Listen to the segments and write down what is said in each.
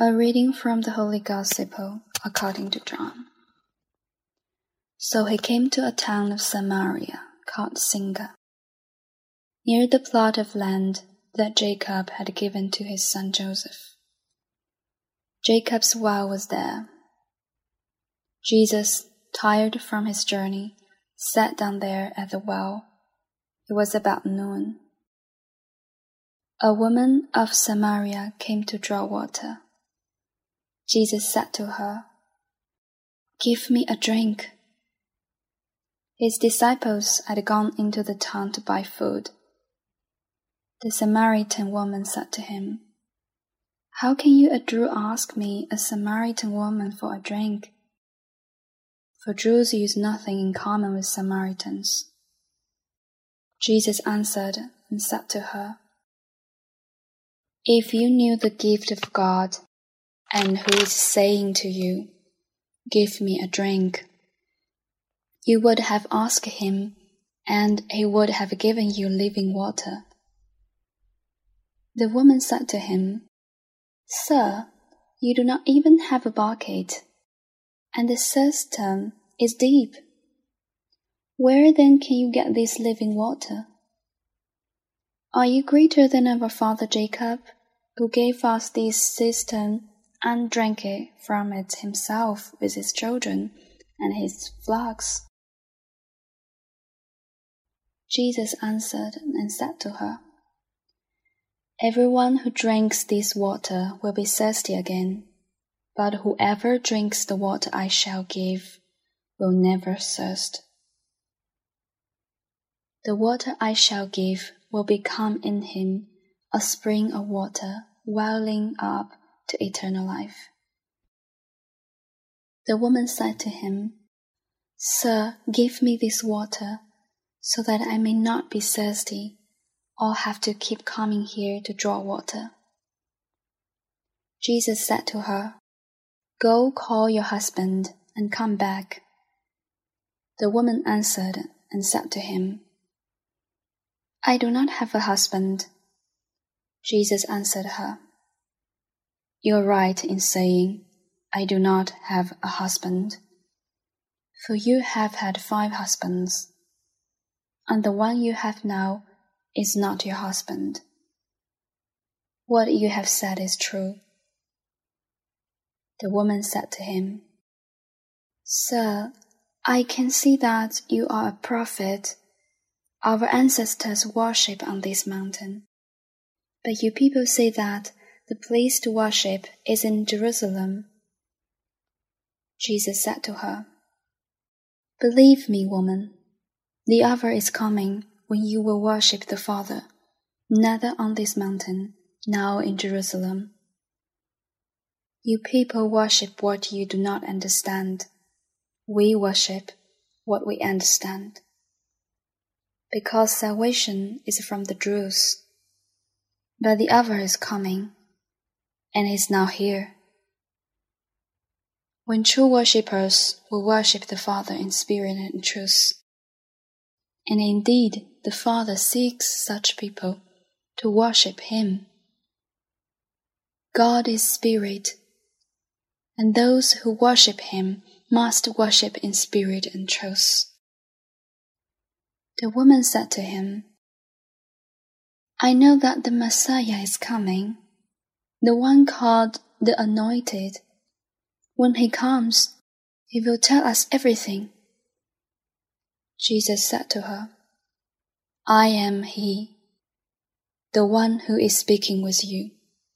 A reading from the Holy Gospel according to John. So he came to a town of Samaria called Sychar, near the plot of land that Jacob had given to his son Joseph. Jacob's well was there. Jesus, tired from his journey, sat down there at the well. It was about noon. A woman of Samaria came to draw water. Jesus said to her, "Give me a drink." His disciples had gone into the town to buy food. The Samaritan woman said to him, "How can you, a Jew, ask me, a Samaritan woman, for a drink?" For Jews use nothing in common with Samaritans. Jesus answered and said to her, "If you knew the gift of God, and who is saying to you, 'Give me a drink,' you would have asked him, and he would have given you living water." The woman said to him, "Sir, you do not even have a bucket, and the cistern is deep. Where then can you get this living water? Are you greater than our father Jacob, who gave us this cistern and drank it from it himself with his children and his flocks?" Jesus answered and said to her, "Everyone who drinks this water will be thirsty again, but whoever drinks the water I shall give will never thirst. The water I shall give will become in him a spring of water welling up to eternal life." The woman said to him, "Sir, give me this water, so that I may not be thirsty or have to keep coming here to draw water." Jesus said to her, "Go call your husband and come back." The woman answered and said to him, "I do not have a husband." Jesus answered her, "You are right in saying, 'I do not have a husband,' for you have had 5 husbands, and the one you have now is not your husband. What you have said is true." The woman said to him, "Sir, I can see that you are a prophet. Our ancestors worship on this mountain, but you people say that the place to worship is in Jerusalem." Jesus said to her, "Believe me, woman, the hour is coming when you will worship the Father, neither on this mountain, nor in Jerusalem. You people worship what you do not understand. We worship what we understand, because salvation is from the Jews. But the hour is coming, and is now here, when true worshippers will worship the Father in spirit and in truth. And indeed, the Father seeks such people to worship Him. God is spirit, and those who worship Him must worship in spirit and truth." The woman said to him, "I know that the Messiah is coming, the one called the Anointed. When he comes, he will tell us everything." Jesus said to her, "I am he, the one who is speaking with you."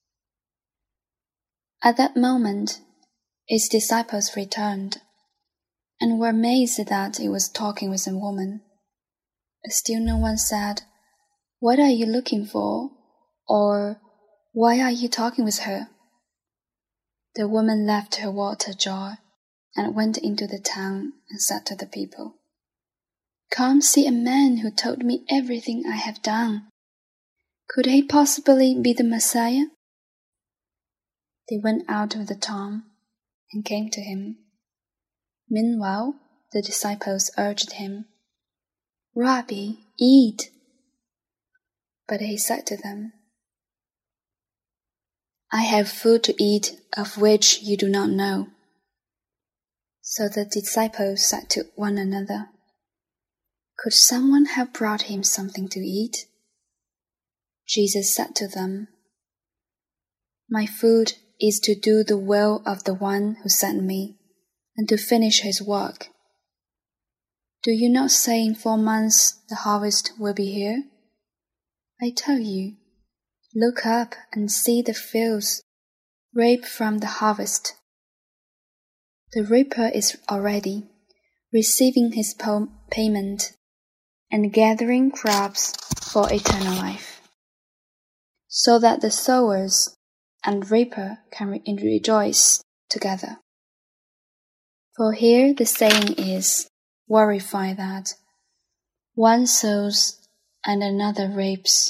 At that moment, his disciples returned and were amazed that he was talking with a woman. But still no one said, "What are you looking for?" or "Why are you talking with her?" The woman left her water jar and went into the town and said to the people, "Come see a man who told me everything I have done. Could he possibly be the Messiah?" They went out of the town and came to him. Meanwhile, the disciples urged him, "Rabbi, eat." But he said to them, I have food to eat of which you do not know. So the disciples said to one another, Could someone have brought him something to eat? Jesus said to them, My food is to do the will of the one who sent me, and to finish his work. Do you not say in 4 months the harvest will be here? I tell you, look up and see the fields reap from the harvest. The reaper is already receiving his payment and gathering crops for eternal life, so that the sowers and reaper can rejoice together. For here the saying is, verify that one sows and another reaps.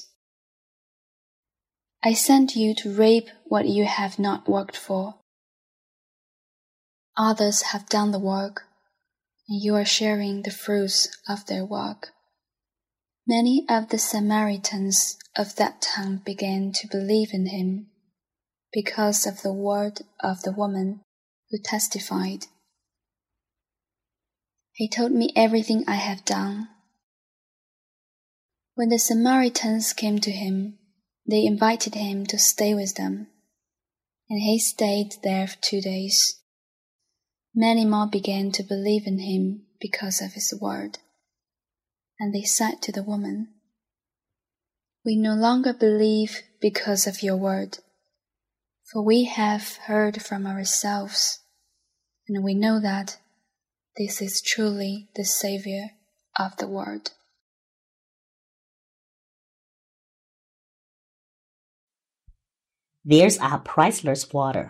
I sent you to reap what you have not worked for. Others have done the work, and you are sharing the fruits of their work. Many of the Samaritans of that town began to believe in him because of the word of the woman who testified, He told me everything I have done. When the Samaritans came to him, they invited him to stay with them, and he stayed there for 2 days. Many more began to believe in him because of his word. And they said to the woman, We no longer believe because of your word, for we have heard from ourselves, and we know that this is truly the Savior of the world. There's a priceless water.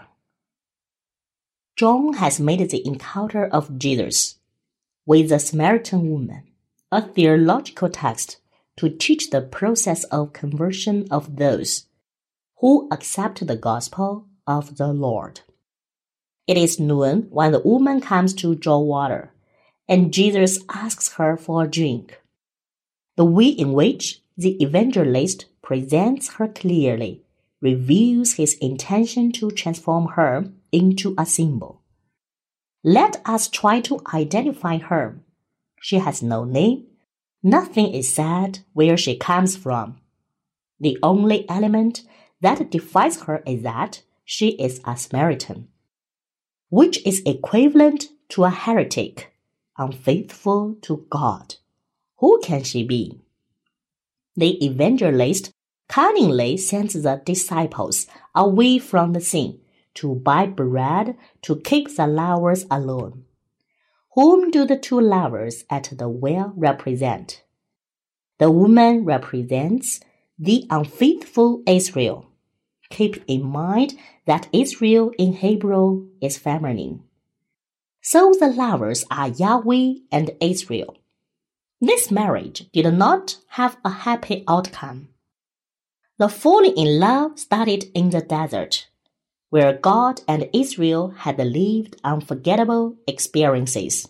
John has made the encounter of Jesus with the Samaritan woman a theological text to teach the process of conversion of those who accept the gospel of the Lord. It is noon when the woman comes to draw water, and Jesus asks her for a drink. The way in which the evangelist presents her clearly reveals his intention to transform her into a symbol. Let us try to identify her. She has no name. Nothing is said where she comes from. The only element that defines her is that she is a Samaritan, which is equivalent to a heretic, unfaithful to God. Who can she be? The evangelist cunningly sends the disciples away from the scene to buy bread to keep the lovers alone. Whom do the two lovers at the well represent? The woman represents the unfaithful Israel. Keep in mind that Israel in Hebrew is feminine. So the lovers are Yahweh and Israel. This marriage did not have a happy outcome. The falling in love started in the desert, where God and Israel had lived unforgettable experiences.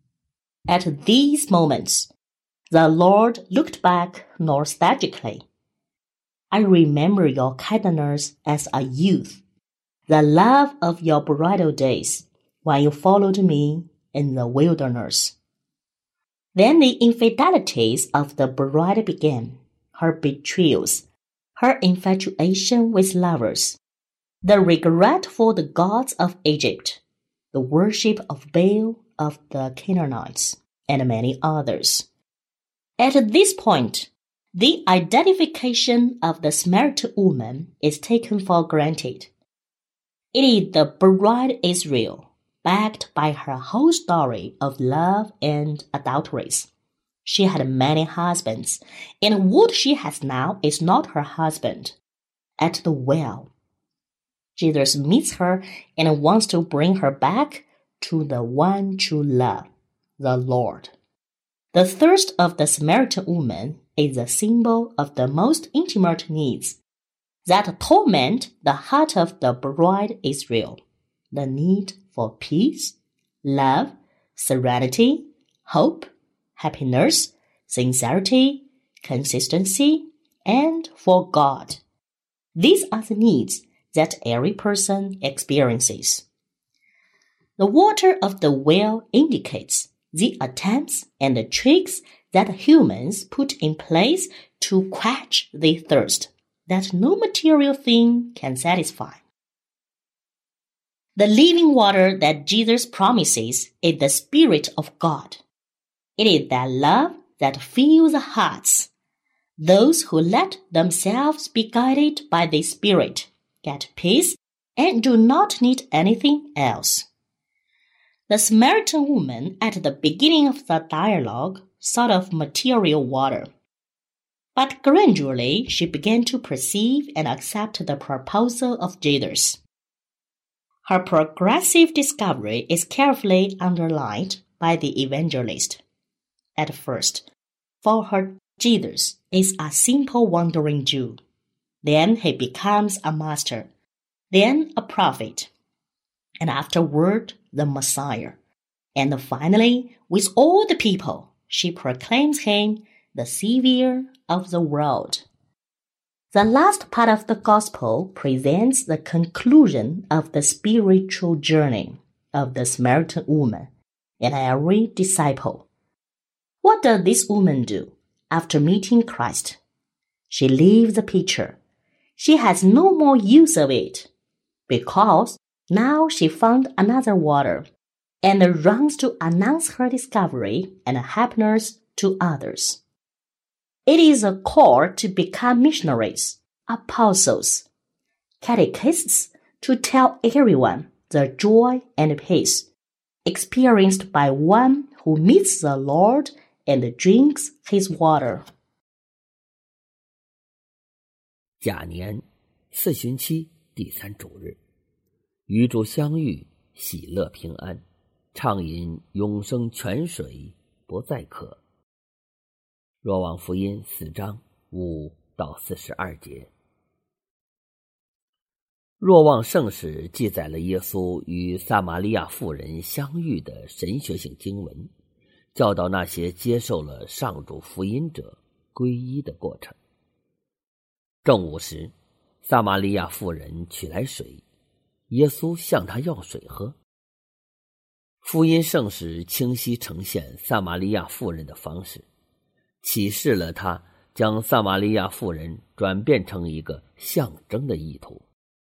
At these moments, the Lord looked back nostalgically. I remember your kindness as a youth, the love of your bridal days, when you followed me in the wilderness. Then the infidelities of the bride began, her betrayals, her infatuation with lovers, the regret for the gods of Egypt, the worship of Baal of the Canaanites, and many others. At this point, the identification of the Samaritan woman is taken for granted. It is the bride Israel, backed by her whole story of love and adulteries. She had many husbands, and what she has now is not her husband. At the well, Jesus meets her and wants to bring her back to the one true love, the Lord. The thirst of the Samaritan woman is a symbol of the most intimate needs that torment the heart of the bride Israel, the need for peace, love, serenity, hope, happiness, sincerity, consistency, and for God. These are the needs that every person experiences. The water of the well indicates the attempts and the tricks that humans put in place to quench the thirst that no material thing can satisfy. The living water that Jesus promises is the Spirit of God. It is that love that fills the hearts. Those who let themselves be guided by the Spirit get peace and do not need anything else. The Samaritan woman at the beginning of the dialogue thought of material water. But gradually she began to perceive and accept the proposal of Jesus. Her progressive discovery is carefully underlined by the evangelist. At first, for her, Jesus is a simple wandering Jew. Then he becomes a master, then a prophet, and afterward the Messiah. And finally, with all the people, she proclaims him the Savior of the world. The last part of the Gospel presents the conclusion of the spiritual journey of the Samaritan woman and every disciple. What does this woman do after meeting Christ? She leaves the pitcher. She has no more use of it, because now she found another water and runs to announce her discovery and happiness to others. It is a call to become missionaries, apostles, catechists, to tell everyone the joy and peace experienced by one who meets the Lord and drinks his water. 甲年四旬期第3主日，与主相遇，喜乐平安，畅饮永生泉水，不再渴。若望福音4章5到42节。若望圣史记载了耶稣与撒玛利亚妇人相遇的神学性经文，教导那些接受了上主福音者皈依的过程。正午时，撒玛利亚妇人取来水，耶稣向她要水喝。福音圣史清晰呈现撒玛利亚妇人的方式，启示了他将撒玛利亚妇人转变成一个象征的意图。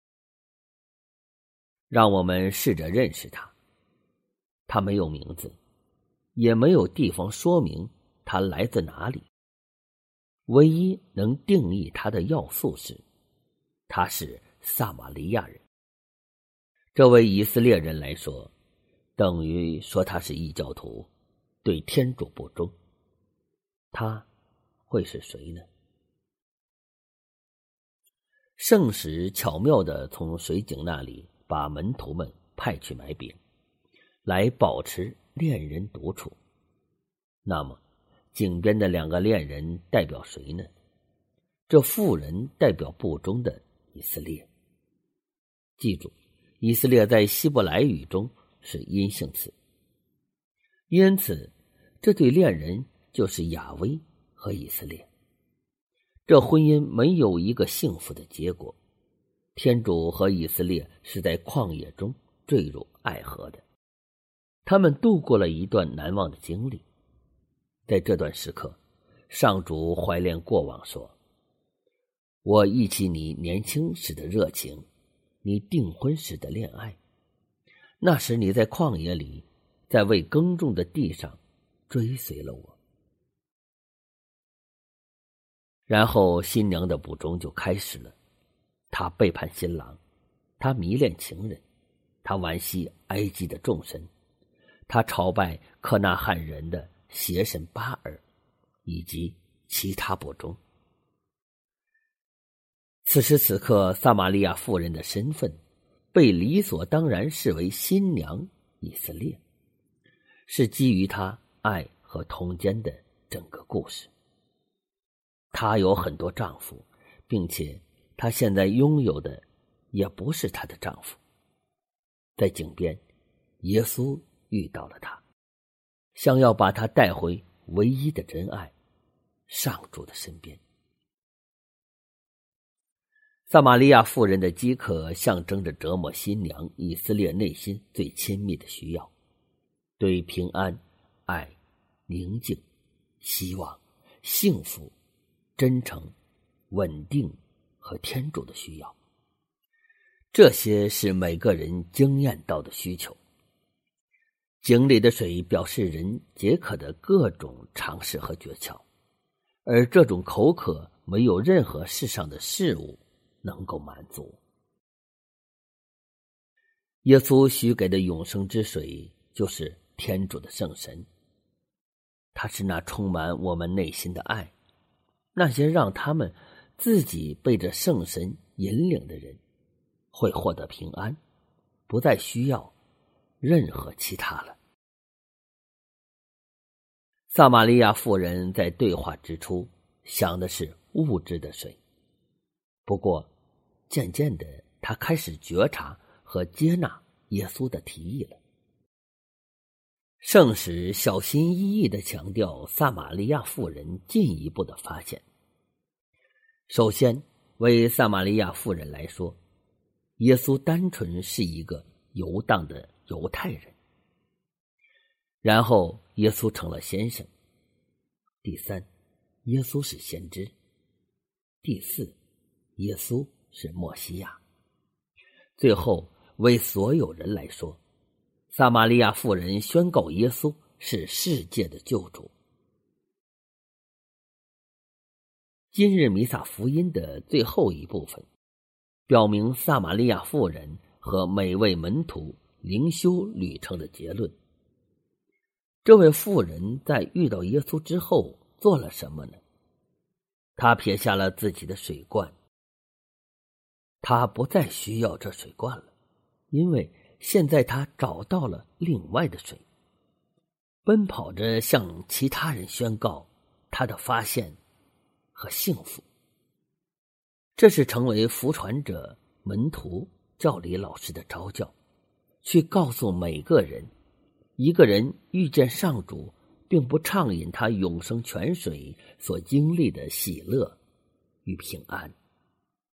让我们试着认识他。他没有名字，也没有地方说明他来自哪里。唯一能定义他的要素是，他是撒玛利亚人。这位以色列人来说，等于说他是异教徒，对天主不忠。他会是谁呢？圣使巧妙地从水井那里把门徒们派去买饼，来保持恋人独处。那么井边的2个恋人代表谁呢？这妇人代表不忠的以色列。记住，以色列在希伯来语中是阴性词，因此这对恋人就是亚威和以色列。这婚姻没有一个幸福的结果，天主和以色列是在旷野中坠入爱河的，他们度过了一段难忘的经历。在这段时刻，上主怀恋过往说，我忆起你年轻时的热情，你订婚时的恋爱，那时你在旷野里，在未耕种的地上追随了我。然后新娘的不忠就开始了，她背叛新郎，她迷恋情人，她惋惜埃及的众神，她朝拜克纳罕人的邪神巴尔，以及其他不忠。此时此刻，撒玛利亚妇人的身份被理所当然视为新娘以色列，是基于她爱和通奸的整个故事。她有很多丈夫，并且她现在拥有的也不是她的丈夫。在井边，耶稣遇到了她，想要把她带回唯一的真爱，上主的身边。 撒玛利亚妇人的饥渴象征着折磨新娘以色列内心最亲密的需要，对平安、爱、宁静、希望、幸福、真诚、稳定和天主的需要。这些是每个人经验到的需求。井里的水表示人解渴的各种常识和诀窍，而这种口渴没有任何世上的事物能够满足。耶稣许给的永生之水就是天主的圣神，它是那充满我们内心的爱，那些让他们自己被这圣神引领的人会获得平安，不再需要任何其他了。撒玛利亚妇人在对话之初想的是物质的水，不过渐渐的她开始觉察和接纳耶稣的提议了。圣使小心翼翼地强调撒玛利亚妇人进一步的发现。首先，为撒玛利亚妇人来说，耶稣单纯是一个游荡的犹太人。然后耶稣成了先生。第三，耶稣是先知。第四，耶稣是默西亚。最后，为所有人来说，撒玛利亚妇人宣告耶稣是世界的救主。今日弥撒福音的最后一部分表明撒玛利亚妇人和每位门徒灵修旅程的结论。这位妇人在遇到耶稣之后做了什么呢？她撇下了自己的水罐，她不再需要这水罐了，因为现在她找到了另外的水，奔跑着向其他人宣告她的发现和幸福。这是成为福传者、门徒、教理老师的召教，去告诉每个人，一个人遇见上主并不畅饮他永生泉水所经历的喜乐与平安。